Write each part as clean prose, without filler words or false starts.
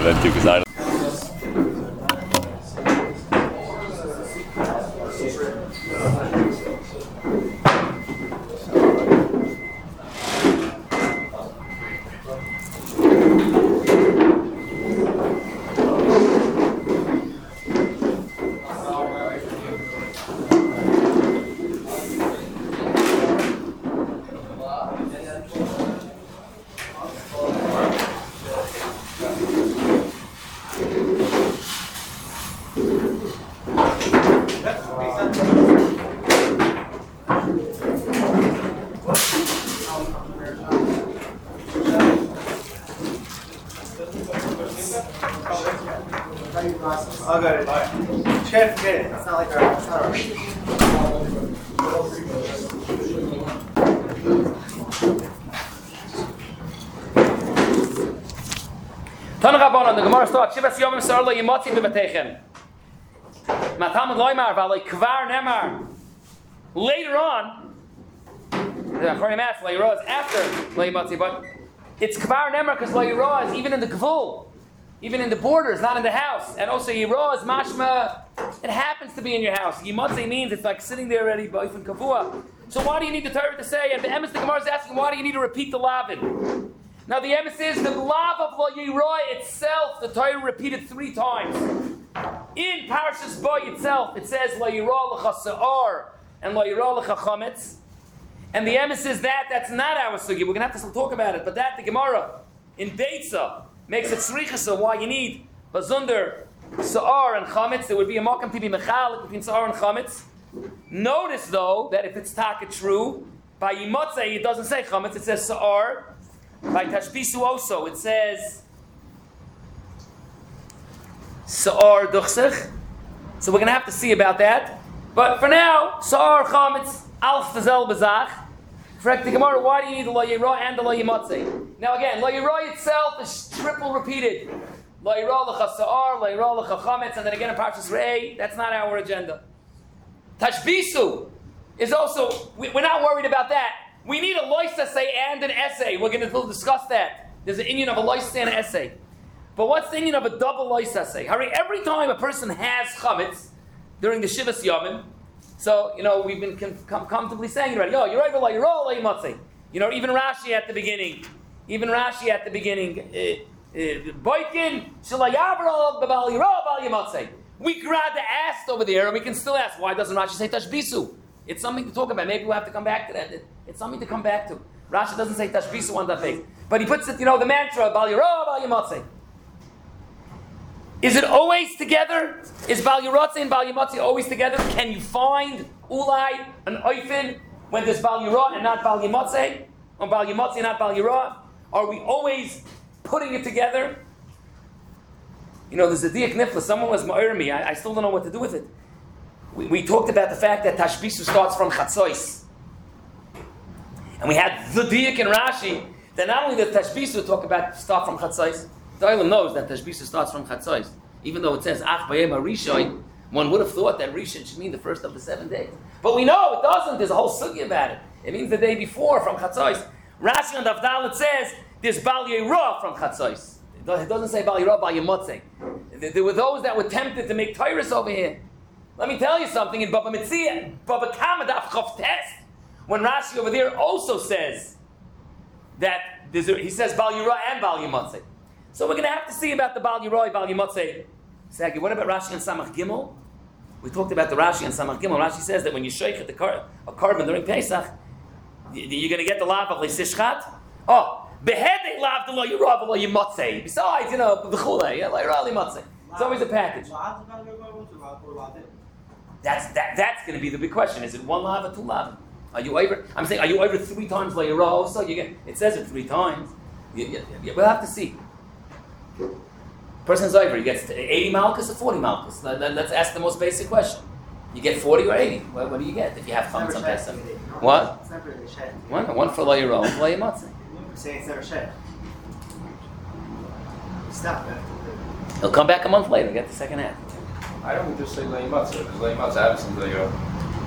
then too, because I don't. I'll go to it. Just can't forget it. It's not like our. It's not our. Tana Rabbanan, the Gemara starts Shivas Yomim Sarla Yimotzi B'Vatechem. Matamad Loimar V'Alei Kvar Nemar. Later on, the Acharim asks Le'Yirah is after Le'Yimotzi, but it's Kvar Nemar because Le'Yirah is even in the Gvul, even in the borders, not in the house. And also Yirah is mashma. It happens to be in your house. Yimotzi means it's like sitting there already, Ba'ifin Kavua. So why do you need the Torah to say? And the emes, the Gemara is asking, why do you need to repeat the Lavin? Now the emes is the lav of Lo Yirah itself. The Torah repeated 3 times. In Parashas Bo itself, it says Lo Yirah L'cha Se'ar and Lo Yirah L'cha Chametz. And the emes is that's not our sugi. We're going to have to still talk about it. But that the Gemara in Beitza makes it tzrichasa why you need bazunder Se'ar and Chametz. There would be a makam to be mechalik between Se'ar and Chametz. Notice though that if it's taka true, by Yimotzei it doesn't say Chametz, it says Se'ar. By Tashbisu also, it says Sa'ar Duchsich. So we're going to have to see about that. But for now, Sa'ar Chametz, Alf Tazel Bazach. Correct the Gemara, why do you need the Lo Yirah and the Lo Yimotzei? Now again, Lo Yirah itself is triple repeated. Lo Yirah L'cha Sa'ar, Lo Yirah L'cha Chametz, and then again in Parashas Re'eh. That's not our agenda. Tashbisu is also, we're not worried about that. We need a lois essay and an essay. We're going to discuss that. There's an Indian of a lois and an essay. But what's the Indian of a double lois essay? Every time a person has chametz during the Shivas Yomim, so, we've been comfortably saying it already. You're over you're all Yimotzei. Even Rashi at the beginning. Boikin, Shalayavra, Babal Yiro, Bal Yimotzei. We grab the ass over there and we can still ask, why doesn't Rashi say Tashbisu? It's something to talk about. Maybe we'll have to come back to that. It's something to come back to. Rashi doesn't say Tashbisu on that face. But he puts it, the mantra, Bal Yiro, Bal Yimotzei. Is it always together? Is Bal Yirotze and Bal Yimotzei always together? Can you find Ulai, an Oifin, when there's Bal Yirah and not Bal Yimotzei? Or Bal Yimotzei and not Bal Yirah? Are we always putting it together? There's a Diak Nifla. Someone was ma'ir me. I still don't know what to do with it. We talked about the fact that Tashbisu starts from Chatzois. And we had the Diak in Rashi that not only does Tashbisu start from Chatzois, the Olam knows that Tashbisu starts from Chatzois. Even though it says Ach Bayem HaRishon, one would have thought that Rishon should mean the first of the 7 days. But we know it doesn't. There's a whole sugi about it. It means the day before from Chatzois. Rashi on the Avdalit says there's Bal Yirah from Chatzois. It doesn't say Bal Yirah, Bal Yimotzei. There were those that were tempted to make Tyrus over here. Let me tell you something. In Baba Mitzia, Baba Kama Daf Chof Test, when Rashi over there also says that he says Bal Yirah and Bal Yimotzei. So we're going to have to see about the Bal Yirah, Bal Yimotzei. Second, what about Rashi and Samach Gimel? We talked about the Rashi and Samach Gimel. Rashi says that when you shake a carbon during Pesach, you're going to get the lav of Leisishchat. Behedek lav the Lo Yirah, Lo Yimotzei. Besides, the Chulei, Lo Yirah, Yimotzei. It's always a package. That's going to be the big question. Is it 1 lav or 2 lav? Are you over 3 times Lo Yirah also? It says it 3 times. We'll have to see. Person's over, he gets 80 malchus or 40 malchus. Let's ask the most basic question. You get 40 or 80? What do you get if you have chametz on Pesach? What? It's not really shed. One for Lo Yirah, one for Lo Yimotzei. We're saying it's never shed. Stop. He'll come back a month later, get the second half. I don't just say Lo Yimotzei, because Lo Yimotzei absent Lo Yirah.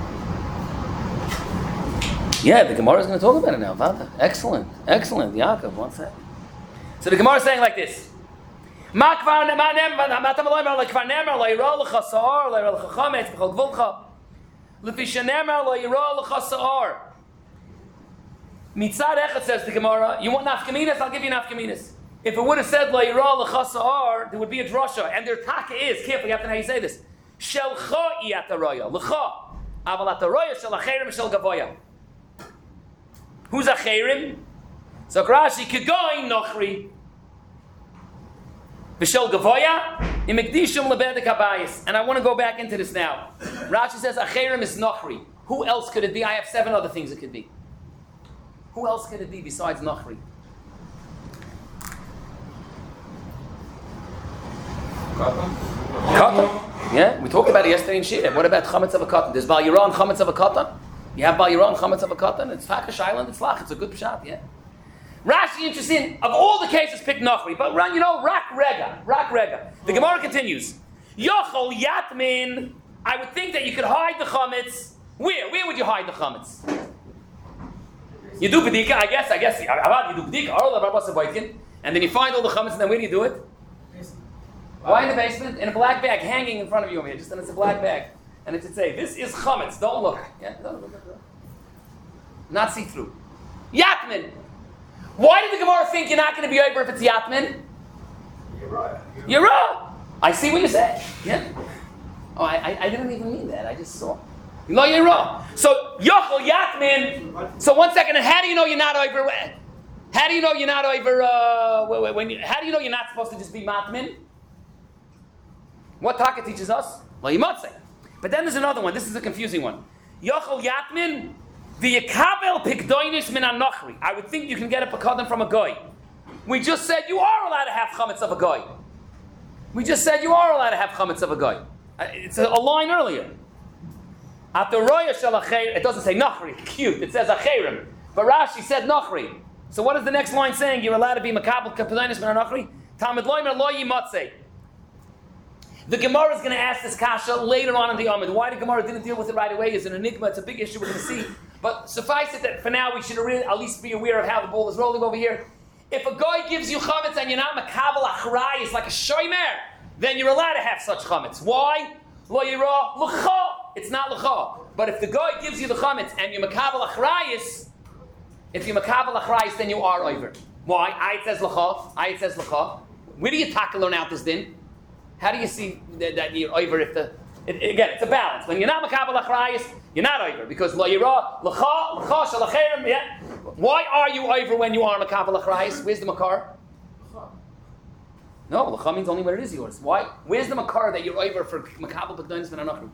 Yeah, the Gemara is going to talk about it now. Excellent. Yaakov, one second. So the Gemara is saying like this. Ma kvar matam loimer like kvar nemer lo yira lecha sa'ar lo yira lecha chametz b'chol gvulcha. Lefi shenemer lo yira lecha sa'ar. Mitzad echad says the Gemara, you want nafkaminas? I'll give you nafkaminas. If it would have said la yira lecha sa'ar, there would be a drasha, and their taka is careful. You have to know how you say this. Shelcha iyataraya lecha, aval ataraya shel acherim shel gavoya. Who's acherim? So Rashi kegoin nochri. V'shel gavoya imekdishum lebedek habayis. And I want to go back into this now. Rashi says acherim is nochri. Who else could it be? I have 7 other things it could be. Who else could it be besides nochri? Katan. Yeah, we talked about it yesterday in Shira. What about chametz of a katan? There's Bal Yira and chametz of a katan. You have Bal Yira and chametz of a katan. It's Takish Island. It's lach. It's a good pshat. Yeah. Rashi, interesting. Of all the cases, pick Nachri, but rak rega. The Gemara continues. Yochol yatmin. I would think that you could hide the chametz. Where would you hide the chametz? You do bedika, I guess. You do bedika. And then you find all the chametz, and then where do you do it? Why in the basement? In a black bag, hanging in front of you over here. Just and it's a black bag, and it should say, "This is chametz. Don't look." Yeah, don't look. Not see through. Yatmin. Why did the Gemara think you're not going to be over if it's Yatmin? You're right. I see what you said. Yeah. Oh, I didn't even mean that. I just saw. No, you're wrong. So Yochel Yatmin. So 1 second. And how do you know you're not over? How do you know you're not over? How do you know you're not supposed to just be Matmin? What Taka teaches us? Well, you might say. But then there's another one. This is a confusing one. Yochel Yatmin. The Yekabel Pikdoinis min Anochri. I would think you can get a Pekadon from a guy. We just said you are allowed to have chametz of a guy. It's a line earlier. It doesn't say Nachri. Cute. It says Acherim. But Rashi said Nachri. So what is the next line saying? You're allowed to be Makabel Pikdoinis min Anochri. Talmud Loimer Lo Yimatzei. The Gemara is going to ask this kasha later on in the Amid. Why the Gemara didn't deal with it right away is an enigma. It's a big issue we're going to see. But suffice it that for now we should at least be aware of how the ball is rolling over here. If a guy gives you chametz and you're not makabel achrai, it's like a shomer, then you're allowed to have such chametz. Why? Lo yira l'cha. It's not l'cha. But if the guy gives you the chametz and you're makabel achrayis, then you are over. Why? Ayat says l'cha. Where do you learn out this din? How do you see that you're over if again, it's a balance. When you're not makabel achrayis, you're not over because lo yira l'cha shalacherim. Yeah. Why are you over when you are makabel achrayis? Where's the makar? No, l'cha means only when it is yours. Why? Where's the makar that you're over for makabel b'kdoinis min anachri?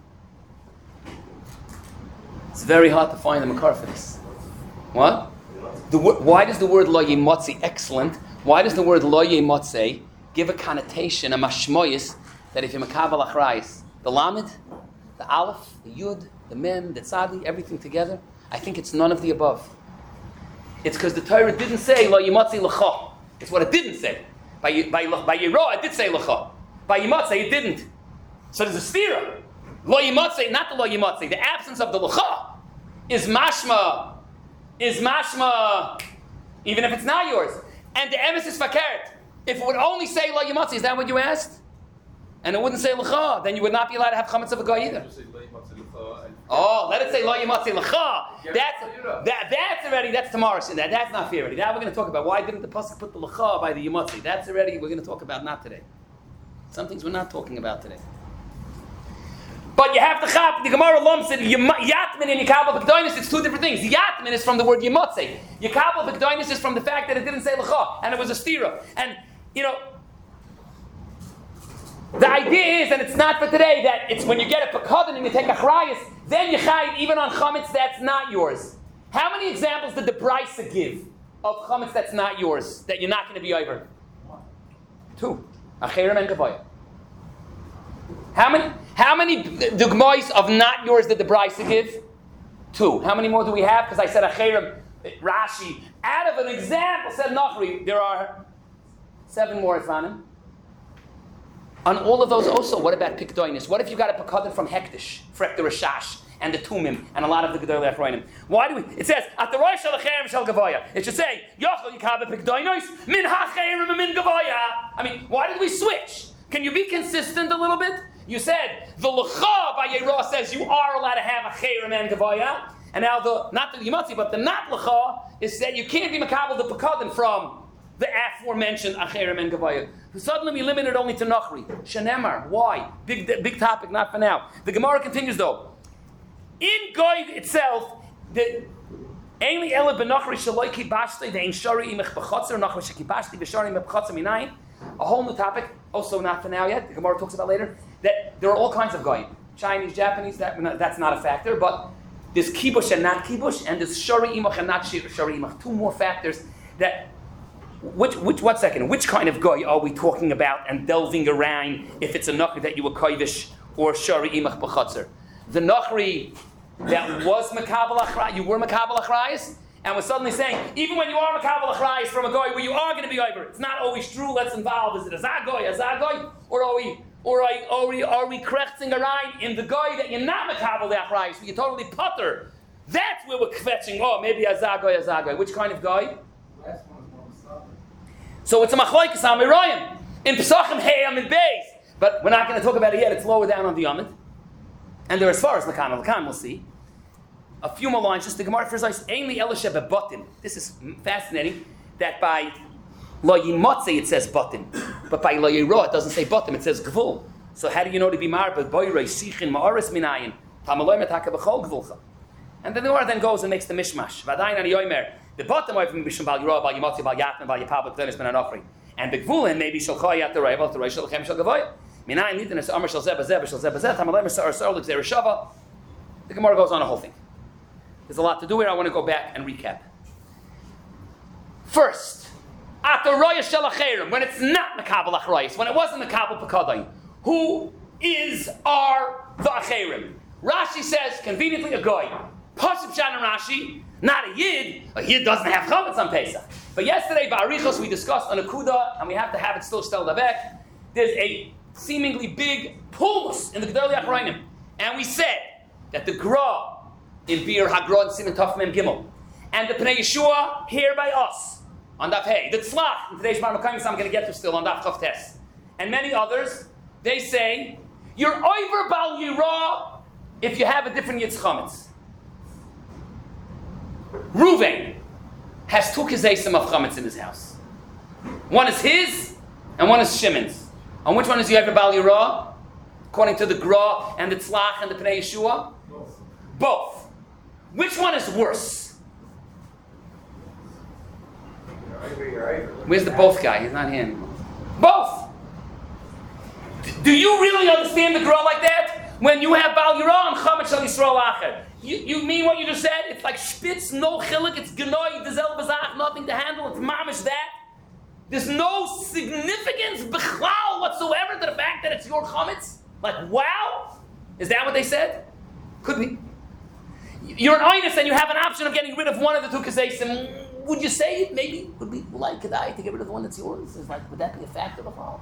It's very hard to find the makar for this. What? Why does the word lo yimotzi excellent? Why does the word lo yimotzi give a connotation, a mashmoyis, that if you're makabel achrayis, the lamed, the aleph, the yud, the mem, the tzadi, everything together, I think it's none of the above. It's because the Torah didn't say lo yimotzi l'cha. It's what it didn't say. By Yirah, it did say l'cha. By Yimatzei, it didn't. So there's a stira. Lo Yimatzei, not the lo Yimatzei. The absence of the l'cha is mashma, even if it's not yours. And the emes is fakert. If it would only say lo Yimatzei, is that what you asked? And it wouldn't say l'cha, then you would not be allowed to have chametz of a guy either. Oh, let it say lo yimatzei l'cha. That's tomorrow's in that. That's not fair already. That we're going to talk about. Why didn't the pasuk put the l'cha by the yimatzei? That's already we're going to talk about, not today. Some things we're not talking about today. But you have to chap. The Gemara lumps it. Yatmin and Yekabel B'Kdoinis, it's two different things. Yatmin is from the word yimatzei. Yekabel B'Kdoinis is from the fact that it didn't say l'cha and it was a stira. And the idea is, and it's not for today, that it's when you get a pekadon and you take a chrayas, then you chayv even on chametz that's not yours. How many examples did the Brisa give of chametz that's not yours, that you're not going to be over? 2. Acherim and gavoya. How many dugmois of not yours did the Brisa give? 2. How many more do we have? Because I said acherim, Rashi, out of an example, said Nachri, there are 7 more Ifanim. On all of those also, what about Pikdoinis? What if you got a Pekadon from Hektish, Frek the Rashash, and the Tumim, and a lot of the Gedolei Achronim. Why do we? It says at the Rosh Halacherem Shel Gavoya. It should say Yochel Yikabe Pikdoinos Min Hacherim Min Gavoya. I mean, why did we switch? Can you be consistent a little bit? You said the Lecha by Yerah says you are allowed to have a Cherim and Gavoya, and now the not the Yimatzi but the not Lecha is said you can't be Makabel the Pekadim from the aforementioned Acherim and Gavaya. Suddenly we limit it only to Nachri. Shenemar. Why? Big topic, not for now. The Gemara continues though. In Goy itself, the Ainli Ela Benachri Shaloi Kibashti, the Ein Shari Imech Bechotzer, Nachri Shekibashti, Beshari Imech Bechotzer Minayin. A whole new topic, also not for now yet. The Gemara talks about later. That there are all kinds of Goy. Chinese, Japanese, that's not a factor, but there's Kibush and not Kibush, and there's Shari Imech and not Shari Imech. Two more factors that which kind of guy are we talking about and delving around if it's a nachri that you were koivish or shari imach b'chatzer? The nachri that was makabel achrayis, you were makabel achrayis, and we're suddenly saying even when you are makabel achrayis from a guy where you are going to be over, it's not always true. Let's involve is it a zagoy, or are we krechting around in the guy that you're not makabel the achrayis, you're totally putter? That's where we're kvetching. Oh, maybe a zagoy. Which kind of guy? So it's a machlokes amirayim in Pesachim Hey Amid Beis, but we're not going to talk about it yet. It's lower down on the Amid, and they're as far as Lakan we'll see. A few more lines. Just the Gemara first says Ainli Elisha bebatim. This is fascinating that by Lo Yimotze it says batim, but by Lo Yirah it doesn't say batim. It says gvul. So how do you know to be marba boyrei sichin ma'aris minayin tamaloi metaka b'chol gvulcha? And then the Gemara then goes and makes the mishmash. Vadayin ani yomer. The bottom of Mishum Bal Yirah, Bal Yimotzi, Bal Yatman, Bal Yipabak, then it's been an offering. And the Gvulin maybe shall call Yat the Rayval, the Rayshal Chem Shal Gavoy. Minayin Nidin Amr Shal Zeb, Zeb, Shal Zeb, Zeb, Tamalem Sar Sarlik Zereshava. The Gemara goes on a whole thing. There's a lot to do here. I want to go back and recap. First, at the Roya Shel Acherim, when it's not Makabel Achrayis, when it wasn't Makabel Pekadai, who is the Acherim? Rashi says, conveniently, a guy. Pashup Shan and Rashi, not a Yid. A Yid doesn't have chametz on Pesach. But yesterday, Ba'arichos, we discussed on a Kuda, and we have to have it still back. There's a seemingly big pulmus in the Gedolei Achronim. And we said that the Gra in Bir HaGra and Siman Taf Mem Gimel, and the Pnei Yeshua here by us on Daf Hey, the Tzlach in today's Bar Makayim, I'm going to get to still on Daf Chav Tes, and many others, they say you're over Bal Yirah if you have a different Yitz Chametz. Reuven has two kizaysim of chametz in his house. One is his, and one is Shimon's. On which one is Yever Bal Yirah? According to the Gra and the Tzlach and the Pnei Yeshua? Both. Which one is worse? Where's the both guy? He's not here anymore. Both. Do you really understand the Gra like that? When you have Bal Yirah and chametz shel Yisrael Acher. You mean what you just said? It's like spitz, no chilik, it's genoi, dezel bezach, nothing to handle, it's mamish that. There's no significance, b'chlal whatsoever to the fact that it's your chametz. Like, wow? Is that what they said? Could be. You're an einus and you have an option of getting rid of one of the two kazaysim. Would you say it maybe would be like kedai to get rid of the one that's yours? Is like, would that be a factor of all?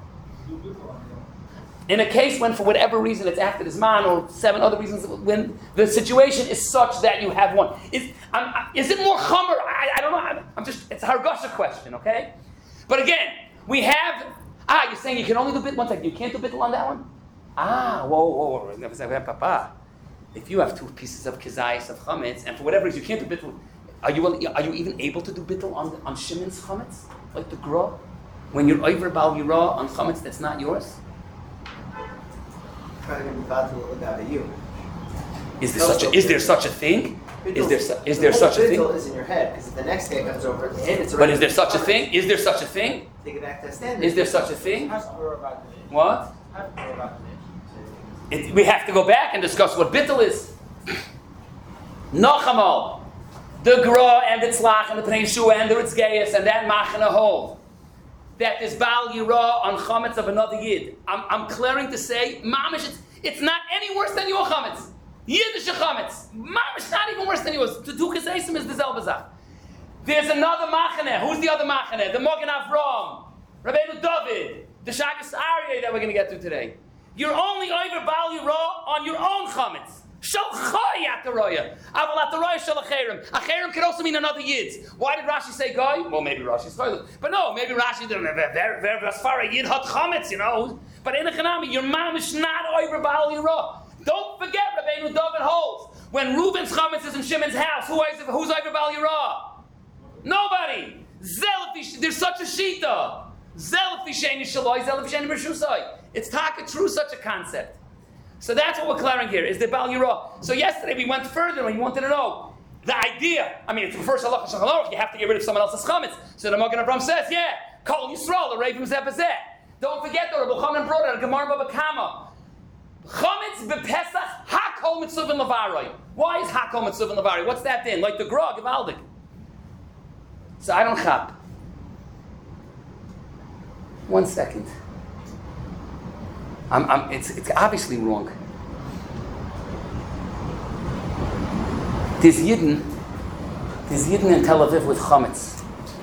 In a case when, for whatever reason, it's after this man or 7 other reasons, when the situation is such that you have one, is it more chomer? I don't know. It's a hargasha question, okay? But again, we have. You're saying you can only do bit. One second, you can't do bittul on that one. Whoa. If you have 2 pieces of kizayis of chametz, and for whatever reason you can't do bittul, are you even able to do bittul on Shimon's chametz, like the Gra, when you're over Bal Yirah on chametz that's not yours? Is there such a thing? Is there such a thing? Is in your head because the next day comes over at the end. But is there such a thing? Is there such a thing? Take it back to the standard. Is there such a thing? What? It, we have to go back and discuss what bittul is. Nochamal, the Gra and the Tzlach and the Pnei Yeshua and the Ritzgeias and that Machana hold that is Bal Yirah on chametz of another Yid. I'm clearing to say, Mamish, it's not any worse than your chametz. Yiddish chametz. Mamish not even worse than yours. To do Kazaysim is the Zelbazach. There's another Machane. Who's the other Machane? The Mogen Avram, Rabbeinu David, the Shagas Aryeh that we're going to get to today. You're only over Bal Yirah on your own chametz. Shalchai at the roya. Aval at the roya shel acherim. Acherim could also mean another yid. Why did Rashi say guy? Well, maybe Rashi's toilet. But no, maybe Rashi didn't. As far as yid hot chametz, you know. But in a chanami, your mom is not over Baal Yirah. Don't forget, Rabbeinu David holds, when Reuben's chametz is in Shimon's house, who's over Baal Yirah? Nobody. There's such a shita. It's taka true, such a concept. So that's what we're clearing here, is the Baal Yirah. So yesterday we went further and we wanted to know the idea. I mean, it's the first halacha shachalorach, you have to get rid of someone else's chametz. So the Magen Avraham says, yeah, Kol Yisrael, the Ravim Zebazeh. Don't forget though, Rabbi Chanan brought out a Gemara Baba Kama. Chametz bepesach hakol mitzuvin levaroi. Why is hakol mitzuvin levaroi? What's that then? Like the grog of Aldik. So I don't chap. 1 second. It's obviously wrong. There's Yidden in Tel Aviv with chametz.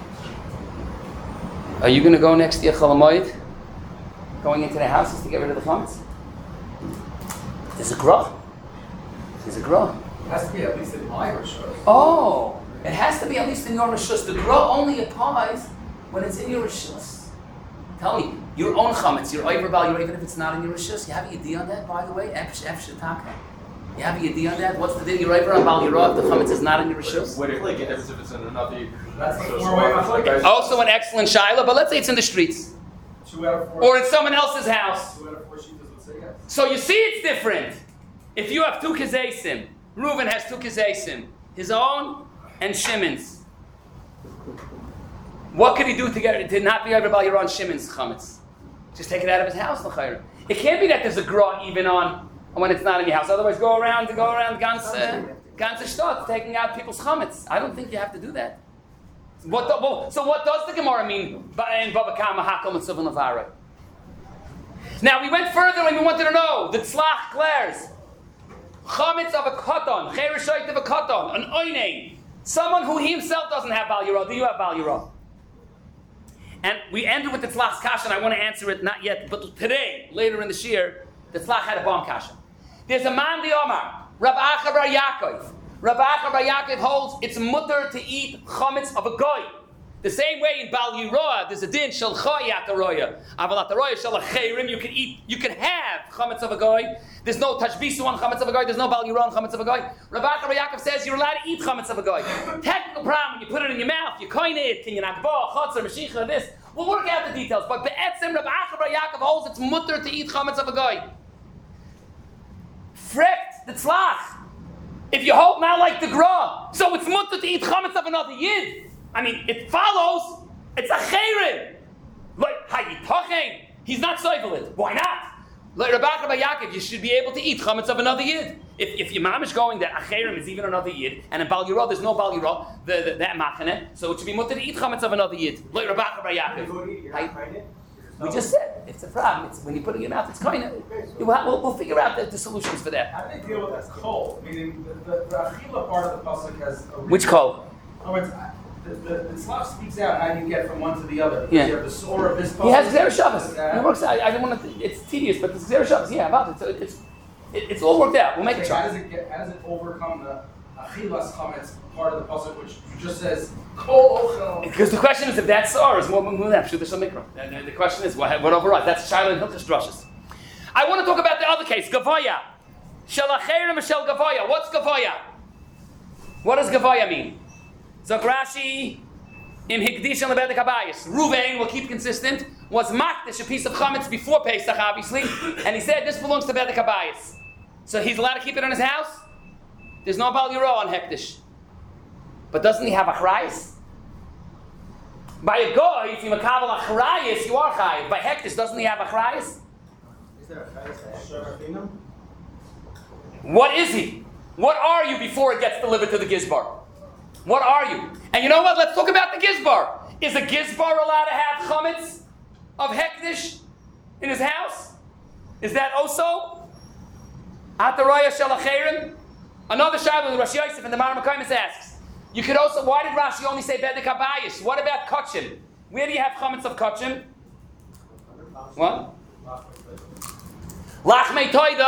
Are you going to go next year Chol Hamoed? Going into their houses to get rid of the chametz? There's a grah. There's a grah. It has to be at least in my rishus. Oh, it has to be at least in your rishus. The grah only applies when it's in your rishus. Tell me, your own chametz, your over Baal Yirah, even if it's not in your rishus, you have a yediyah on that, by the way? Efsh shetaka. You have a yediyah on that? What's the deal? Your over on Baal Yirah if the chametz is not in your rishus? What if it's in another? That's the four-way. Also an excellent shaila, but let's say it's in the streets. 2 out of 4. Or in someone else's house. 2 out of 4 shitas would say yes. So you see it's different. If you have 2 kizaysim, Reuven has 2 kizaysim, his own and Shimon's. What could he do to not be over Baal Yirah on Shimon's chametz? Just take it out of his house, l'chayr. It can't be that there's a grah even on when it's not in your house. Otherwise, go around ganze shtot taking out people's chametz. I don't think you have to do that. So what does the Gemara mean in Baba Kama hakol mitzuvin levaroi? Now we went further and we wanted to know the tzlach glares. Chametz of a katan, chereshoit of a katan, an oinein, someone who himself doesn't have Baal Yirah. Do you have Baal Yirah? And we ended with the tzlach's kasha, and I want to answer it not yet, but today, later in the shir, the tzlach had a bomb kasha. There's a man the Omar, Rav Acha bar Yaakov. Rav Acha bar Yaakov holds it's mutter to eat chametz of a goy. The same way in Baal Yirah, there's a din shel chai at the roya. Aval at the roya shel acherim, you can have chametz of a goy. There's no tashbisu on chametz of a goy. There's no Baal Yirah on chametz of a goy. Rav Acha bar Yaakov says you're allowed to eat chametz of a goy. Technical problem, when you put it in your mouth, you coin it, can you nakba, chotzer, mashicha, this. We'll work out the details. But be'etzem, Rav Acha bar Yaakov holds it's mutter to eat chametz of a goy. Frekt, the tzlach. If you hold now like the gra, so it's mutter to eat chametz of another yid. I mean, it follows, it's a chayrim. Like, hayitochen, he's not soivelit. Why not? Like Rabbi Yaakov, you should be able to eat chametz of another yid. If your mom is going that a chayrim is even another yid, and in Baal Yirah there's no Baal Yirah, that machane, so it should be mutter to eat chametz of another yid. Like Rabbi Yaakov. We just said, it's a problem. It's, when you put it in your mouth, it's kind of, we'll figure out the solutions for that. How do they deal with that kol? Meaning, the achila part of the pasuk has a... Which kol? Oh, it's... The Slav speaks out how you get from one to the other. Yeah. You have the sore of this. He has Gzera Shabbos. It works out. I don't want to. It's tedious, but it's Gzera Shabbos. Yeah, about it. It's all worked out. We'll make a try. How does it overcome the achilas chametz part of the pasuk, which just says kol ochel? Because the question is, if that's sore, is more munaf shudah mikra. And the question is, what overrides? That's Shiloh and Hilchos Drushes. I want to talk about the other case, Gavaya. Shel acherim shel Gavaya. What's Gavaya? What does Gavaya mean? Zok Rashi in Hikdish and Lebedek Habayis. Ruvain, will keep consistent, was makdish a piece of chametz before Pesach, obviously, and he said this belongs to Bedek Habayis. So he's allowed to keep it in his house. There's no Baal Yirah on Hekdish. But doesn't he have achrayis? By a goy, if you makabel achrayis, you are chayiv. By Hekdish, doesn't he have achrayis? Is there a chayis? What is he? What are you before it gets delivered to the Gizbar? What are you? And you know what? Let's talk about the Gizbar. Is a Gizbar allowed to have chametz of Hekdish in his house? Is that also? Ataraya shel acherim? Another shayla, Rashi Yosef and the Mar Makaimis asks. You could also, why did Rashi only say Bedek Habayis? What about Kachim? Where do you have chametz of Kachim? What? Lachmei Toida,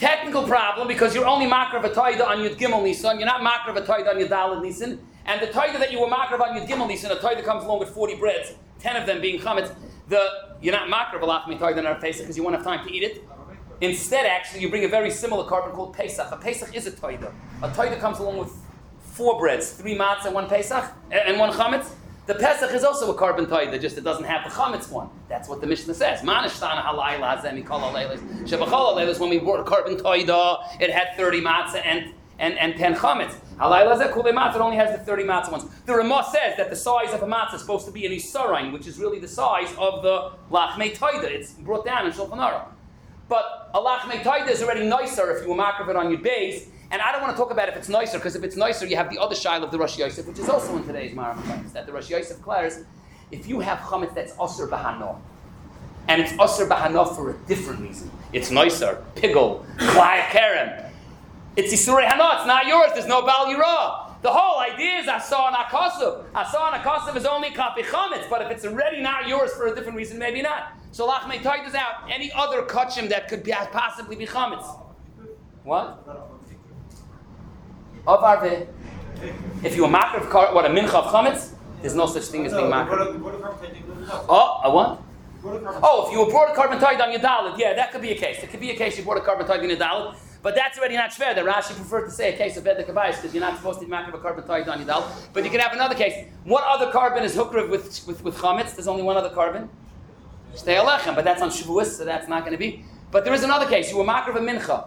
Technical problem because you're only makar of a taida on Yud Gimel Nisan. You're not makar of a taida on Yud Daled Nisan. And the taida that you were makar of on Yud Gimel Nisan, a taida comes along with 40 breads, 10 of them being chametz. You're not makar of a lachmi taida on Pesach because you won't have time to eat it. Instead, actually, you bring a very similar carbon called Pesach. A Pesach is a taida. A taida comes along with 4 breads, 3 matzah, 1 Pesach, and 1 chametz. The Pesach is also a carbon taida, just it doesn't have the chametz one. That's what the Mishnah says. Manishtana halayla hazemi kol halaylas. Shebachol halaylas, when we brought a carbon taida, it had 30 matzah and 10 chametz. Halayla zeh kulei matzah, it only has the 30 matzah ones. The Ramah says that the size of a matzah is supposed to be an isarain, which is really the size of the lachmei taida. It's brought down in Shulchan Aruch. But a lachmei taida is already nicer if you were makar of it on your base. And I don't want to talk about if it's nicer, because if it's nicer, you have the other shail of the Rosh Yosef, which is also in today's Maram, that the Rosh Yosef declares, if you have chametz that's asur b'hano, and it's asur b'hano for a different reason, it's nicer, pigul, klai kerem, it's isurei hano, it's not yours, there's no bal yirah. The whole idea is asar and akasav. Asar and akasav is only kapi chametz, but if it's already not yours for a different reason, maybe not. So lachmei taida is out. Any other kachim that could possibly be chametz. What? Of arveh. If you were makar of a mincha of chametz, there's no such thing as being makar. Oh, a what? Oh, if you were brought a carbon taida on your dalit, yeah, that could be a case. It could be a case you brought a carbon taida on your dalit, but that's already not shver. The Rashi preferred to say a case of bedek kabayis because you're not supposed to be makar of a carbon taida on your dalit. But you can have another case. What other carbon is hukriv with chametz? There's only one other carbon. Shtei alechem, but that's on Shavuos, so that's not going to be. But there is another case. You were makar of a mincha.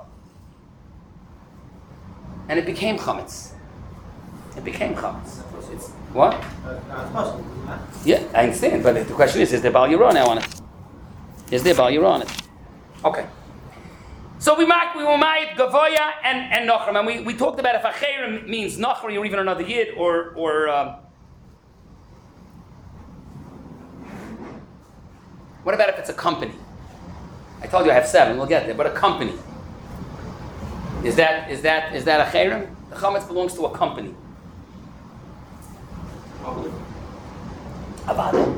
And it became chametz. It became chametz. It's, what? Yeah, I understand. But the question is there bal yirah now on it? Is there bal yirah on it? Okay. So we were ma'id gavoya and nochrim, and we talked about if acherim means nochri or even another yid or what about if it's a company? I told you I have 7. We'll get there, but a company. Is that a chayrim? The chametz belongs to a company. Avada.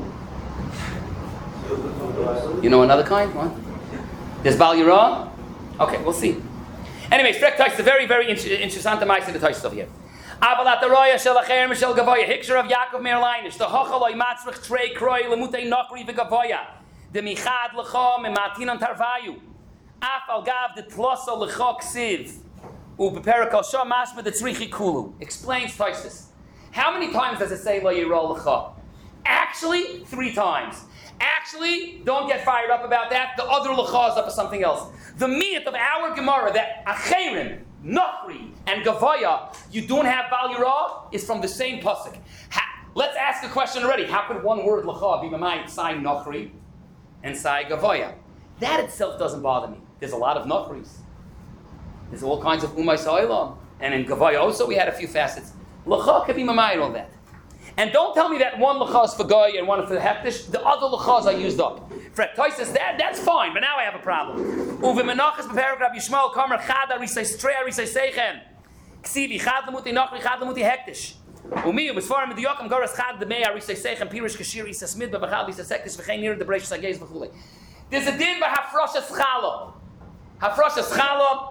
You know another kind? What? There's bal yirah? Okay, we'll see. Anyways, Frek is a very, very interesting ma'aseh the Tais of here. Avalat roya shel achayrim shel gavoya. Hikshur of Yaakov Meir Leinish. The hochaloi matzrich trei kroi lemutei nachri v'gavoya. The michad lecha mematinon tarvayu. Af al gav the tloso lecha ksiv. Ubeperak al shah masma the tzrichi kulu. Explains Taisus. How many times does it say lo yirah lecha? Actually, 3 times. Actually, don't get fired up about that. The other lecha is up for something else. The meat of our Gemara that acherim, nachri, and gavoya, you don't have bal yirah, is from the same pasuk. Let's ask a question already. How could one word lecha be mamayit sai nachri and sai gavoya? That itself doesn't bother me. There's a lot of nachris. There's all kinds of umay sa'ilam. And in gavoya also we had a few facets. Lecha could be mamayit all that. And don't tell me that one lecha is for goy and one is for the hektish. The other lechas are used up. Fred Toy says that's fine, but now I have a problem. Uvimenachas b'paragraph Yishmael Kamer Chad Arisay Strea Arisay Seichem Ksivi Chad Lemuti Nachri Chad Lemuti Hektish Umi Ubisfarim Midiyakam Garas Chad Demei Arisay Seichem Pirish Kashir Isa Smid B'Bachal Isa Sektish V'chein Nir Debrei Shagez V'chulei. There's a din b'Hafrosha Schala. Hafrosha Schala.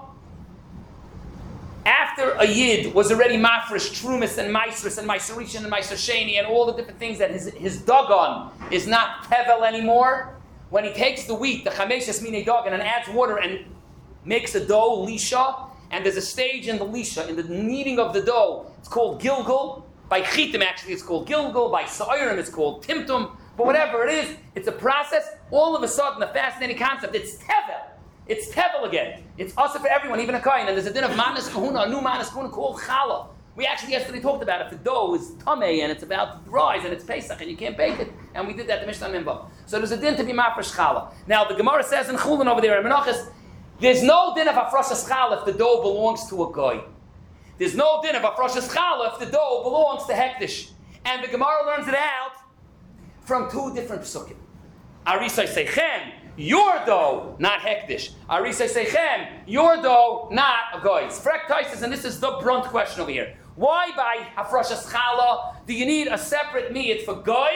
After a yid was already mafresh, trumas and maisris and maiserishan and maisershani and all the different things that his dagon is not tevel anymore, when he takes the wheat, the chameshes mine dagon, and adds water and makes a dough, lisha, and there's a stage in the lisha, in the kneading of the dough, it's called gilgul. By chitim actually it's called gilgul, by sa'irim it's called timtum, but whatever it is, it's a process. All of a sudden, a fascinating concept, it's tevel. It's tevel again. It's also for everyone, even a kohen. And there's a din of manas kahuna, a new manas kahuna called challah. We actually yesterday talked about it. The dough is tamei and it's about to rise and it's Pesach and you can't bake it. And we did that the Mishnah Minba. So there's a din to be mafresh challah. Now the Gemara says in Chulin over there in Menachos, there's no din of afroshes challah if the dough belongs to a goy. There's no din of afroshes challah if the dough belongs to hektish. And the Gemara learns it out from 2 different psukim. Arisay seichem. Your dough, not hektish. Arisay seichem, your dough, not a goy. Frek Taisus, and this is the brunt question over here. Why by hafrashas challah do you need a separate meat for goy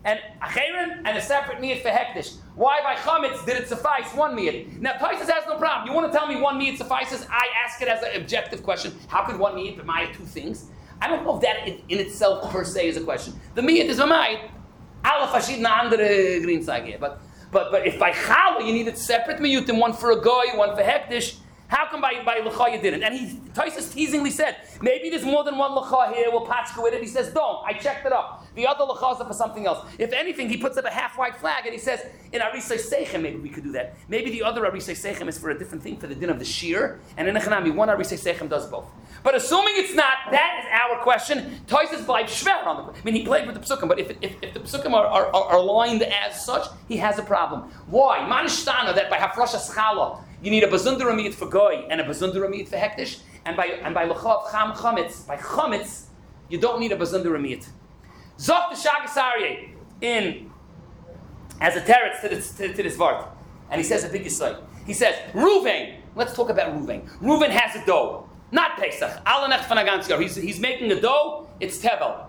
and acherim, and a separate miyat for hektish. Why by chametz did it suffice one miyat? Now Taisus has no problem. You want to tell me one miyat suffices? I ask it as an objective question. How could one miyat b'mayit two things? I don't know if that in itself per se is a question. The miyat is b'mayit. Alle verschiedene andere Grünzeige. But if by challah you needed separate miyutim, one for a goy, one for hektish, how come by l'cha you didn't? And Taisus teasingly said, maybe there's more than one l'cha here, we'll patchko with it. He says, don't. I checked it up. The other l'chas are for something else. If anything, he puts up a half-white flag and he says, in Arisei Seichem, maybe we could do that. Maybe the other Arisei Seichem is for a different thing, for the din of the shear, and in Echanami, one Arisei Seichem does both. But assuming it's not, that is our question. Taisus bleibt schwer on the. I mean, he played with the psukim, but if the psukim are lined as such, he has a problem. Why? Manishtana that by hafrasha schala you need a bazundar amid for goy and a bazundar amid for hektish, and by lechav cham chametz by chametz you don't need a bazundar amid. Zok the Shagas Aryeh in as a teretz to this vart, and he says a big yisai. He says Ruvain. Let's talk about Ruvain. Ruvain has a dough, not Pesach. Alanech fanagantzgar. He's making a dough. It's tevel.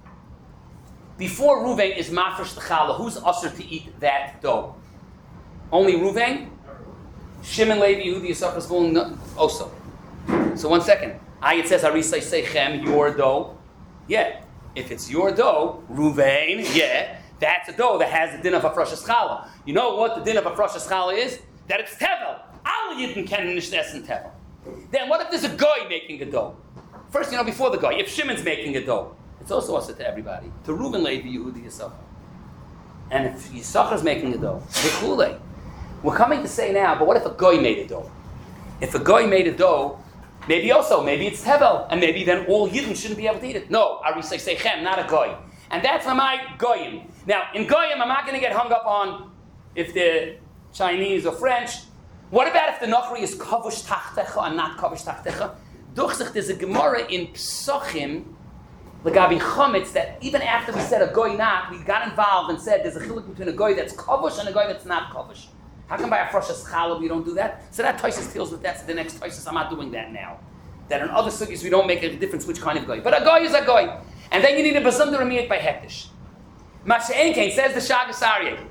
Before Ruvain is mafresh t'chala, who's usher to eat that dough? Only Ruvain? Shimon, Levi, Yehudi, Yisachar, Zvulun, also. So 1 second. It says Arisei Seichem, your dough. Yeah. If it's your dough, Ruvain, yeah, that's a dough that has the din of hafrashas challah. You know what the din of hafrashas challah is? That it's tevel. Al yidden ken nishnes and tevel. Then what if there's a goy making a dough? First, before the goy, if Shimon's making a dough, it's also usher to everybody. To Reuven, Levi, Yehudi, Yisachar. And if Yisachar's making a dough, v'kulei. We're coming to say now, but what if a goy made a dough? If a goy made a dough, maybe it's tevel, and maybe then all yidden shouldn't be able to eat it. No, Arisei Seichem, not a goy. And that's my goyim. Now, in goyim, I'm not going to get hung up on if they're Chinese or French. What about if the Nochri is kavush tachtecha and not kavush tachtecha? Duchzich, there's a Gemara in Psachim, L'gabi Chametz, that even after we said a goy not, we got involved and said there's a chiluk between a goy that's kavush and a goy that's not kavush. How come by a frashas challah we don't do that? So that Taisus deals with that. So the next Taisus, I'm not doing that now. That in other sugis we don't make a difference which kind of goy. But a goy is a goy. And then you need a basundar amiyat by hektish. Masha'en Kain says the Shagas Aryeh.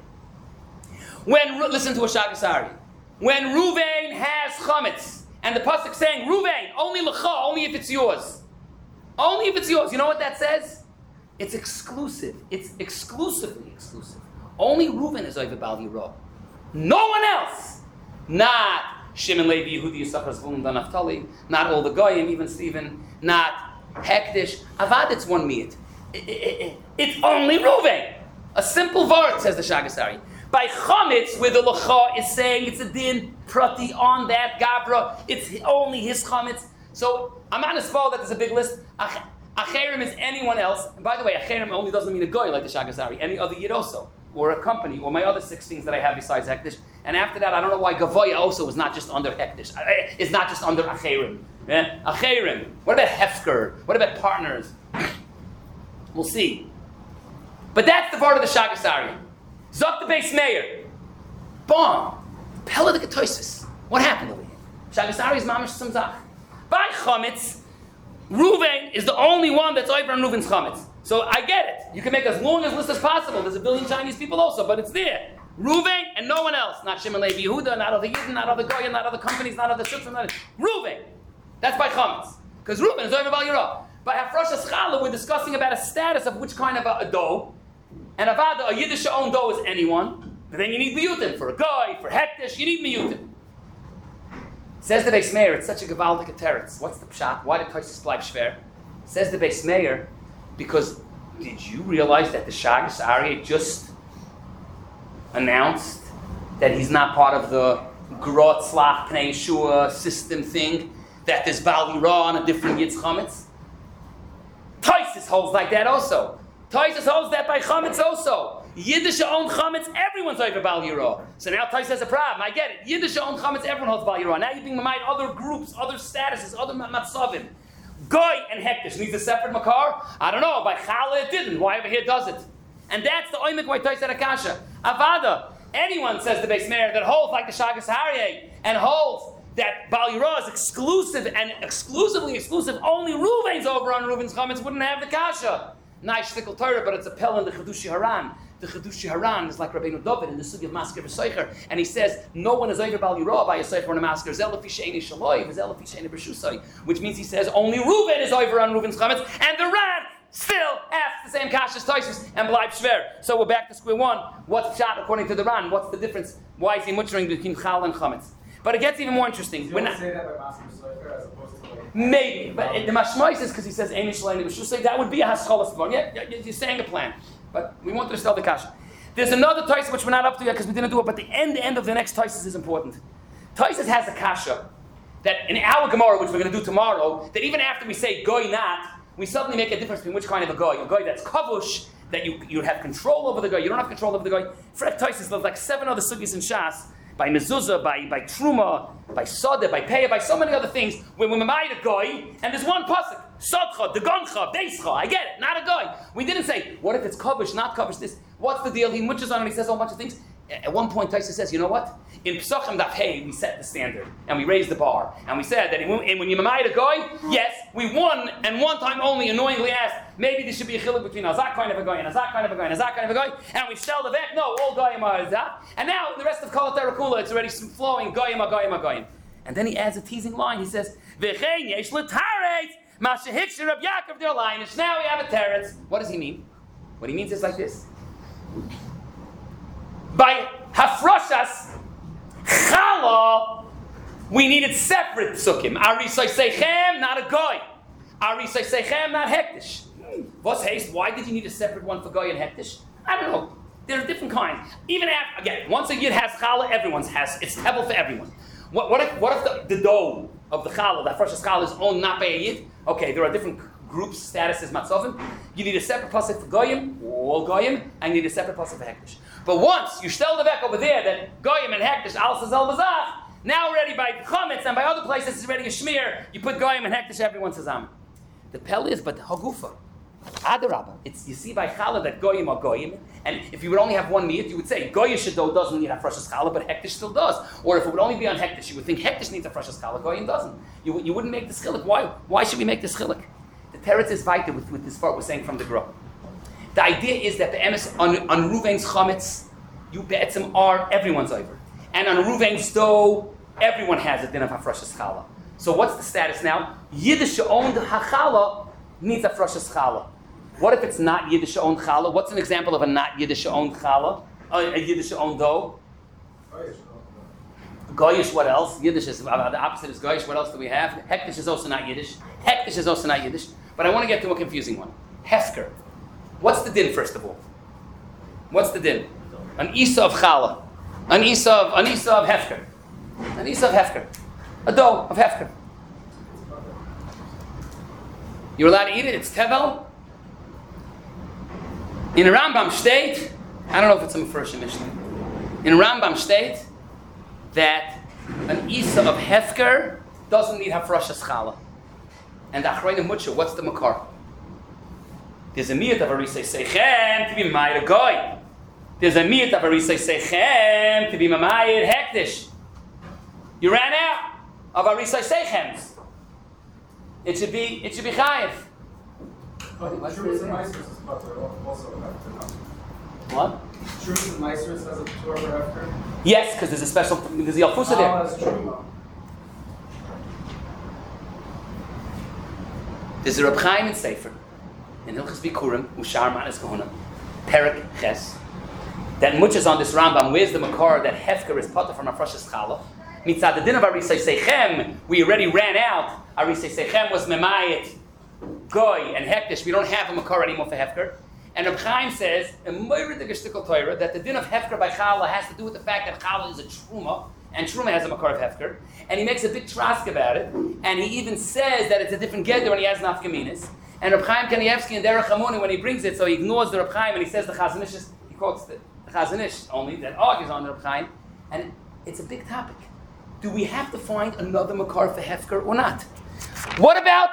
Listen to a Shagas Aryeh. When Ruvain has chametz, and the pasuk saying Ruvain only lecha, only if it's yours. Only if it's yours. You know what that says? It's exclusive. It's exclusively exclusive. Only Reuven is over Bal Yirah. No one else. Not Shimon, Levi, Yehudi, Yisachar, Zvulun, Dan, Naphtali. Not all the goyim, even Stephen. Not hektish. Avad, it's one miyat. It's only Reuven. A simple word, says the Shagas Aryeh. By chametz, where the lecha is saying it's a din prati on that gabra, it's only his chametz. So I'm not as far that there's a big list. Acherim is anyone else. And by the way, acherim only doesn't mean a goy like the Shagas Aryeh. Any other yid also, or a company, or my other 6 things that I have besides hektish. And after that, I don't know why gavoya also is not just under hektish. It's not just under acherim. Yeah? Acherim. What about hefker? What about partners? We'll see. But that's the part of the Shagas Aryeh. Zok the base mayor. Bomb. Pella the Ketoisis. What happened over here? Shagas Aryeh's mamish samzach. By chametz, Reuven is the only one that's over on Reuven's chametz. So I get it. You can make as long a list as possible. There's a billion Chinese people also, but it's there. Reuven and no one else. Not Shimon, Levi, Yehuda, not other Yidden, not other Goyim, not other companies, not other Shukrim, not other... Reuven. That's by chametz. Because Reuven is over Bal Yirah. By Hafrashas Challah, we're discussing about a status of which kind of a dough. And Avada, a Yiddish own dough is anyone. But then you need miyutim. For a guy, for hektish, you need miyutim. Says the Beis Meir, it's such a gevaldik teretz. What's the pshat? Why did Taisus bleib schwer? Says the Beis Meir, because did you realize that the Shagas Aryeh just announced that he's not part of the Grot Slach Pnei Yeshua system thing, that there's Bal Yirah on a different Yitz Chametz? Taisus holds like that also. Taisus holds that by chametz also. Yiddish own chametz, everyone's over Bal Yirah. So now Taisus has a problem. I get it. Yiddish own chametz, everyone holds Bal Yirah. Now you're being mind other groups, other statuses, other matzavim. Goy and hektish needs a separate makar. I don't know. By challah it didn't. Why over here does it? And that's the oimik why Taisus had a kasha. Avada. Anyone, says the Beis Meir, that holds like the Shagas Aryeh and holds that Bal Yirah is exclusive and exclusively exclusive. Only Reuven's over on Reuven's chametz wouldn't have the kasha. Nice shtickle Torah, but it's a pel in the Chedushi Haran. the Chedushi Haran is like Rabbeinu David in the Sugi of Masker V'Soicher, and he says no one is over Bal Yirah by a Soicher and a Masker. Zelafi Sheini Shaloi, Zelafi Sheini B'Shusai, which means he says only Reuven is over on Reuven's chametz, and the Ran still asks the same kash as Toisus and Bleib Shver. So we're back to square one. What's shot according to the Ran? What's the difference? Why is he muttering between Chal and chametz? But it gets even more interesting. You don't say that by Master Soicher as opposed to like... Maybe, but the Mashmois is because he says Einish Leini B'Shusai. That would be a Haschalas Dvar. Yeah, you're saying a plan. But we want to start the kasha. There's another Taisus which we're not up to yet because we didn't do it, but the end of the next Taisus is important. Taisus has a kasha that in our Gemara, which we're going to do tomorrow, that even after we say goy not, we suddenly make a difference between which kind of a goy that's kavush, that you have control over the goy, you don't have control over the goy. Fred Taisus lives like 7 other sugis in Shas, by mezuzah, by truma, by soda, by peah, by so many other things, when we made a goy, and there's one pasuk, sodcha, degoncha, deischa, I get it, not a goy. We didn't say, what if it's kavush, not kavush, this, what's the deal? He munches on and he says a whole bunch of things. At one point, Taisa says, you know what? In Pesachim Daf Hey, we set the standard, and we raised the bar, and we said that when you made a goy, yes, we won, and one time only annoyingly asked, maybe there should be a chiluk between Azak kind of a goy and Azak kind of a goy and Azak kind of a goy, and we shelled the back, no, all goyim are Azak, and now the rest of Kol Terakula, it's already flowing, goyim are goyim are goyim. And then he adds a teasing line, he says, V'chein yesh l'taret, ma shehiksher Rab Yaakov der Leinish, now we have a teretz. What does he mean? What he means is like this. By hafroshas chala, we needed separate psukim. Arisai seichem, not a goy. Arisai seichem, not hektish. What's haste? Why did you need a separate one for goy and hektish? I don't know. There are different kinds. Even after, again, once a yid has chala, everyone's has. It's tevel for everyone. What if the dough of the challah, that freshest challah, is owned not by a yid? Okay, there are different groups, statuses, matzovim. You need a separate pasuk for goyim, all goyim, and you need a separate pasuk for hektish. But once you stel the back over there that goyim and hektish al sazel bazach, now already by chametz and by other places it's already a shmir. You put goyim and hektish, everyone sazam. The pel is, but hagufa, adarabah. It's you see by challah that goyim are goyim, and if you would only have one meat, you would say goyish dough doesn't need a freshest challah, but hektish still does. Or if it would only be on hektish, you would think hektish needs a freshest challah, goyim doesn't. You wouldn't make the chilik. Why should we make this chilik? The teretz is vital with this part we're saying from the Gra. The idea is that the emes on Ruvain's chametz, you be'etzim are everyone's over. And on Ruvain's dough, everyone has a din of hafrashas challah. So what's the status now? Yiddish owned hachala needs hafrashas challah. What if it's not Yiddish owned challah? What's an example of a not Yiddish owned challah? A Yiddish owned dough? Goyish, what else? Yiddish is, the opposite is Goyish. What else do we have? Hektish is also not Yiddish. Hektish is also not Yiddish. But I want to get to a confusing one. Hefker. What's the din, first of all? What's the din? An isa of challah. An isa of hefker. An isa of hefker. A dough of hefker. You're allowed to eat it. It's tevel. In a Rambam state, I don't know if it's a Mefurish Mishnah. In a Rambam state, that an isa of hefker doesn't need hafrashas challah. And the Achrayim Mutsha, what's the makar? There's a miyat of arisay seichem to be mamayir goy. There's a miyat of arisay seichem to be mamayir hektish. You ran out of arisay seichems. It should be chayiv. Trumas and Meisers is also What? Trumas and Meisers has a Torah for hefker. Yes, because there's the Alfusa there. That's truma. There's a Reb Chaim in Sefer, in Hilchos Bikurim, Ushar Manas Kahuna, Perik Ches, that muches on this Rambam. Where's the makar that hefker is potter from Afrashas Challah? Mitzad the din of Arisay Seichem, we already ran out. Arisay Seichem was Memayit, Goy, and Hektish. We don't have a makar anymore for hefker. And Reb Chaim says, in Moira de Geshtikol Torah, that the din of hefker by Challah has to do with the fact that Challah is a truma, and truma has a makar of hefker. And he makes a big trask about it, and he even says that it's a different geder when he has nafkaminas. And Reb Chaim Kanievsky in Derech Hamoni, when he brings it, so he ignores the Reb Chaim and he says the Chazanish, he quotes the Chazanish only that argues on the Reb Chaim, and it's a big topic. Do we have to find another makar for hefker or not? What about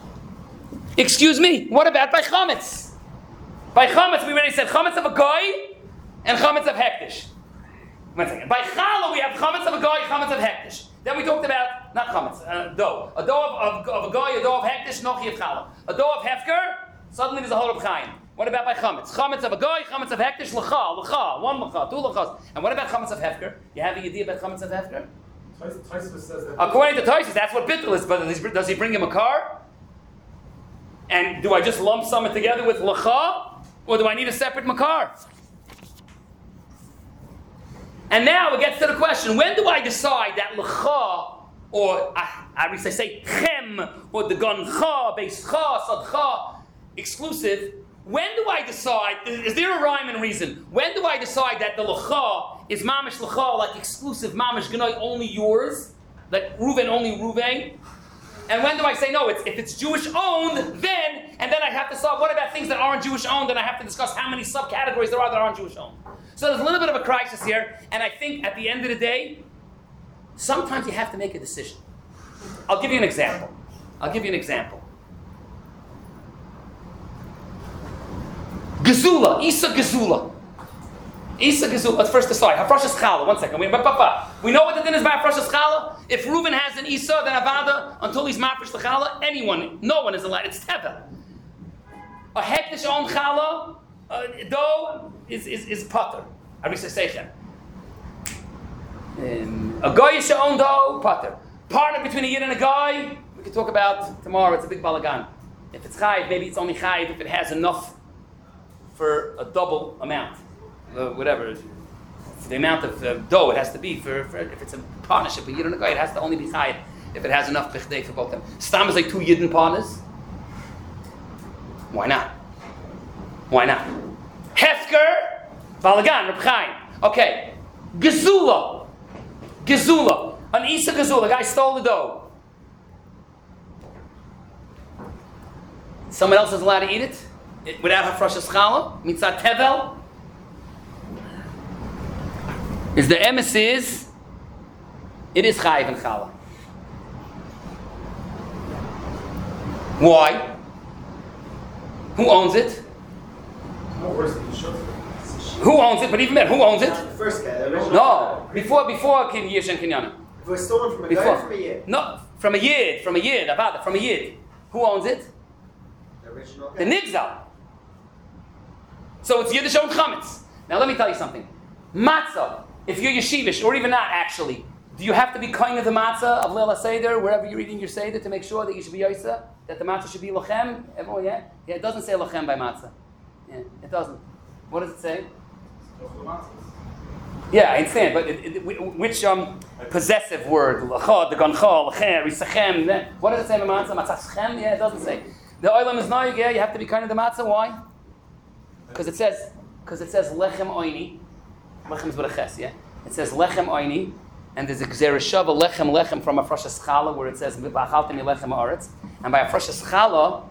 by chametz? By chametz, we already said chametz of a goy and chametz of hektish. One second. By challah, we have chametz of a goy, chametz of hektish. Then we talked about, not chametz, dough. A dough of a goy, a dough of hektish, nochi of challah. A dough of hefker, suddenly there's a whole of chaim. What about by chametz? Chametz of a goy, chametz of hektish, l'cha, one l'cha, two l'chas. And what about chametz of hefker? You have any idea about chametz of hefker? Tosfos says that. According to Tosfos, that's what bittul is. But does he bring him a car? And do I just lump sum it together with l'cha, or do I need a separate makar? And now it gets to the question: when do I decide that l'cha, or I say chem, or the gun cha, beis cha, sad cha, exclusive? When do I decide? Is there a rhyme and reason? When do I decide that the l'cha is mamish l'cha, like exclusive mamish gnoi, only yours, like Reuven only Reuven? And when do I say no? If it's Jewish owned, then I have to solve. What about things that aren't Jewish owned? And I have to discuss how many subcategories there are that aren't Jewish owned. So there's a little bit of a crisis here, and I think at the end of the day, sometimes you have to make a decision. I'll give you an example. Gezula, Isa Gezula. Let's first decide. Hafrashas Chala. 1 second. We know what the din is by Hafrashas Chala. If Reuven has an Isa, then Avada, until he's mafresh the Chala, no one is allowed. It's Tevel. A hektish owned Chala, dough, is Pater. Arisa Seichem. A Goyish owned dough, Pater. Partner between a Yid and a guy, we can talk about tomorrow. It's a big balagan. If it's Chayiv, maybe it's only Chayiv if it has enough for a double amount. Whatever. For the amount of dough it has to be for if it's a partnership, a Yid and a guy, it has to only be Chayiv if it has enough bichdei for both of them. Stam is like 2 Yidden partners. Why not? Hefker, balagan, Reb Chaim. Okay. Gezula. An Isa Gezula, a guy stole the dough. Someone else is allowed to eat it without hafrashas chala, mitzat tevel. Is the emes is it is chayiv and chala. Why? Who owns it? Who owns it? But even better, who owns it? The first guy, the original. No, before Kin Yish and Kinyana. If it was stolen from a guy or from a Yid? No, from a Yid, Avada, from a Yid. Who owns it? The original guy. The Nigzal. So it's Yiddish owned chametz. Now let me tell you something. Matzah, if you're yeshivish, or even not actually, do you have to be kind of the matzah of Leila Seder, wherever you're eating your Seder, to make sure that you should be Yoisa? That the matzah should be lochem? Everyone, yeah? Yeah, it doesn't say lochem by matzah. Yeah, it doesn't. What does it say? Yeah, I understand, but which possessive word? L'chad, the ganchal, l'cher, risachem. What does it say by matzah? Matzah. Yeah, it doesn't say. The oilam is noyig. Yeah, you have to be kind of the matzah. Why? Because it says lechem oini. Lechem is with a ches. Yeah, it says lechem oini, and there's a gzereshava lechem from a frashas chala where it says ba'achaltem lechem haaretz, and by a frashas chala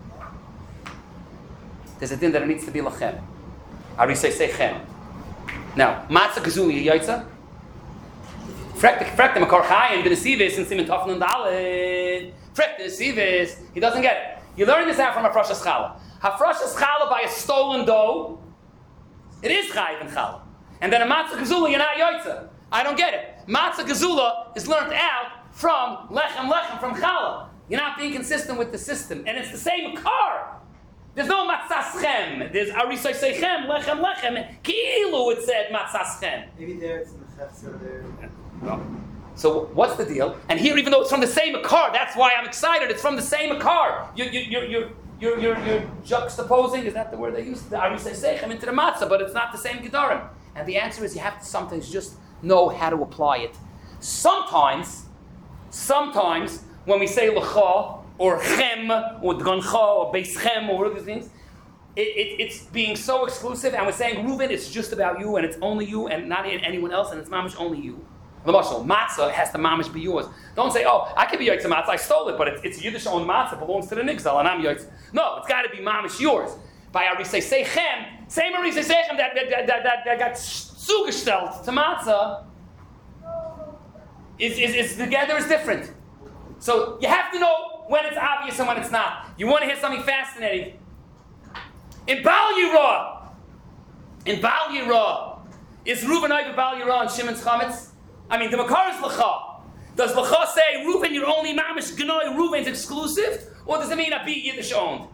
there's a din that it needs to be lechem. Arisay sechem. Now, matzah gezuli yaitza. Frek the makar chayim b'nesivis and simen tafnun daled. Frek the nesivis. He doesn't get it. You learn this out from a frashas chala. Hafrashas chala by a stolen dough. It is chayiv and chala. And then a matzah gezula, you're not yaitza. I don't get it. Matzah gezula is learned out from lechem from chala. You're not being consistent with the system, and it's the same car. There's no matzaschem. There's arisay seichem, lechem. Ki'ilu it said matzaschem. Maybe there it's in the chefza there. No. So what's the deal? And here, even though it's from the same car, that's why I'm excited. It's from the same car. You're juxtaposing. Is that the word they use? The arisay seichem into the matzah, but it's not the same gedarim. And the answer is you have to sometimes just know how to apply it. Sometimes when we say lecha, or chem, or dgancha, or beis chem, or whatever these things, it's being so exclusive, and we're saying, Reuven, it's just about you, and it's only you, and not anyone else, and it's mamish only you. L'mashal, matzah has to mamish be yours. Don't say, oh, I could be yoitz matzah, I stole it, but it's Yiddish owned matzah, belongs to the nigzal, and I'm yoitz. No, it's got to be mamish yours. By arisay seichem, same arisay seichem that got zugestellt to matzah, is together is different. So you have to know when it's obvious and when it's not. You want to hear something fascinating? In Bal Yirah, is Reuven over Bal Yirah and Shimon's chametz? I mean, the makar is lecha. Does lecha say Reuven, you're only mamish gnoi, Reuven's exclusive, or does it mean a be Yiddish owned?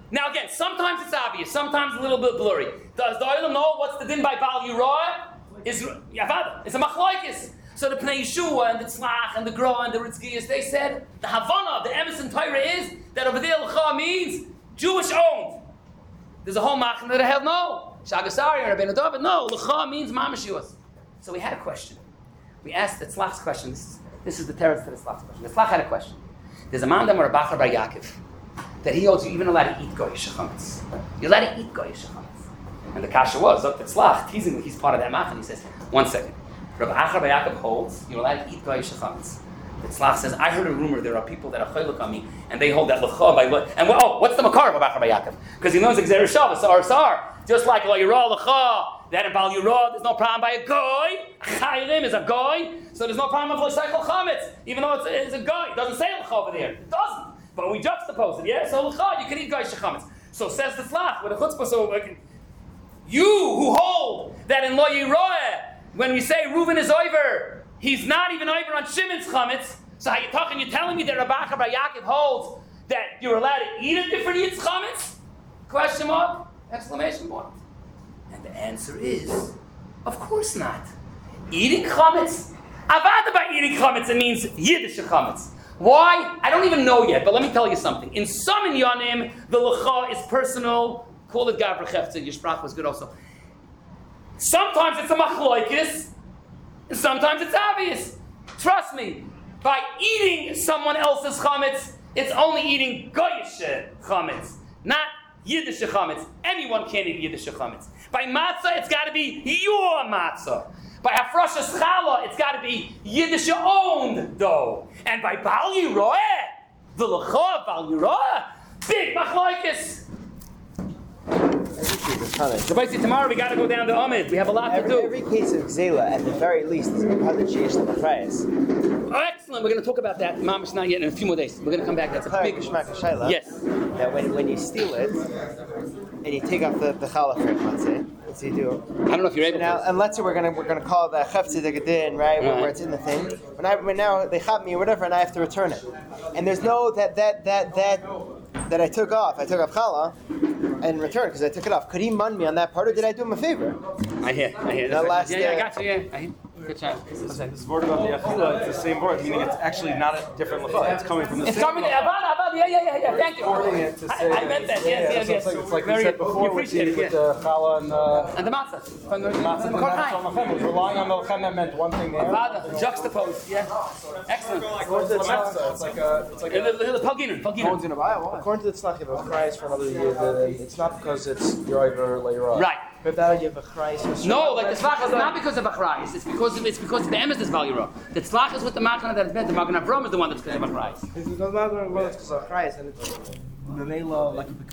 Now again, sometimes it's obvious, sometimes a little bit blurry. Does the Olam know what's the din by Bal Yirah? It's a machlokes. So the Pnei Yeshua and the Tzlach and the Gra and the Ritzkiyas, they said the Havana, the Emes and Torah is that over there L'cha means Jewish owned. There's a whole machna that held no. Shagasari or Rabbeinu David, no. L'cha means Mamash Yus. So we had a question. We asked the Tzlach's question. This is the teretz to the Tzlach's question. The Tzlach had a question. There's a man that were Bachar by Yaakov that he holds you even allowed to eat goyish chametz. You're allowed to eat goyish chametz. And the kasha was, look, the Tzlach, teasingly, he's part of that machna. He says, 1 second. Rabbi Achar by Yaakov holds you're allowed to eat goyish chametz. The Tzlach says, I heard a rumor there are people that are chayluk on me, and they hold that l'cha by and what's the makar of Achar by Yaakov? Because he learns Xer Shabbos or Sar, just like lo yirah l'cha. That in Bal Yirah, there's no problem by a goy. Chayrim is a goy, so there's no problem of l'shaychel chametz, even though it's a goy. It doesn't say l'cha over there. It doesn't. But we juxtapose it, yeah? So l'cha, you can eat goyish chametz. So says the Tzlach with a chutzpah. So you who hold that in lo yirah, when we say Reuven is over, he's not even over on Shimon's chametz. So how you talking? You're telling me that Rabbi Achar by Yaakov holds that you're allowed to eat a different yitz chametz? Question mark? Exclamation point. And the answer is, of course not. Eating chametz, avada by eating chametz, it means Yiddish chametz. Why? I don't even know yet, but let me tell you something. In some inyanim, the lecha is personal. Call it gavra cheftzah. Your sprach was good also. Sometimes it's a machloikis, and sometimes it's obvious. Trust me, by eating someone else's chametz, it's only eating goyish chametz, not Yiddish chametz. Anyone can eat Yiddish chametz. By matzah, it's got to be your matzah. By hafrashas challah, it's got to be Yiddish owned dough. And by Bal Yirah, the lecha Bal Yirah, big machlokes. Tomorrow we got to go down to Amid. We have a lot to do. Every case of Zela, at the very least, is a hundred sheesh to the price. Oh, excellent. We're going to talk about that. Mama's not yet in a few more days. We're going to come back. That's a big. Yes. That when you steal it and you take off the challah for it, let's say, so you do. I don't know if you're able now, to. And let's say we're gonna call the cheftzah de gedin, right? Where it's in the thing. When now they chop me or whatever, and I have to return it, and there's no that I took off challah and returned because I took it off. Could he mun me on that part, or did I do him a favor? I hear. That last, I got you. Yeah, I hear. Good job. This word about the achila, it's the same word, meaning it's actually not a different lecha. It's coming from the It's same coming. lecha. Yeah. Thank you. It to say I meant that. Yes. It's like we Very said before, we appreciate it. with the challah And the matzah. From the matzah. It was relying on the lechem that meant one thing there. Juxtaposed. Yeah. Excellent. It's like The Palginer. According to the Tzlach, you have a price for another year. It's not because it's your over later on. Right. But now you have a price. No, like the tzlach is not because of achrayis. It's because of the emes is value. The tzlach is with the machna that is meant. The Magen Avraham is the one that's because of achrayis. It's not because of price, and it's the like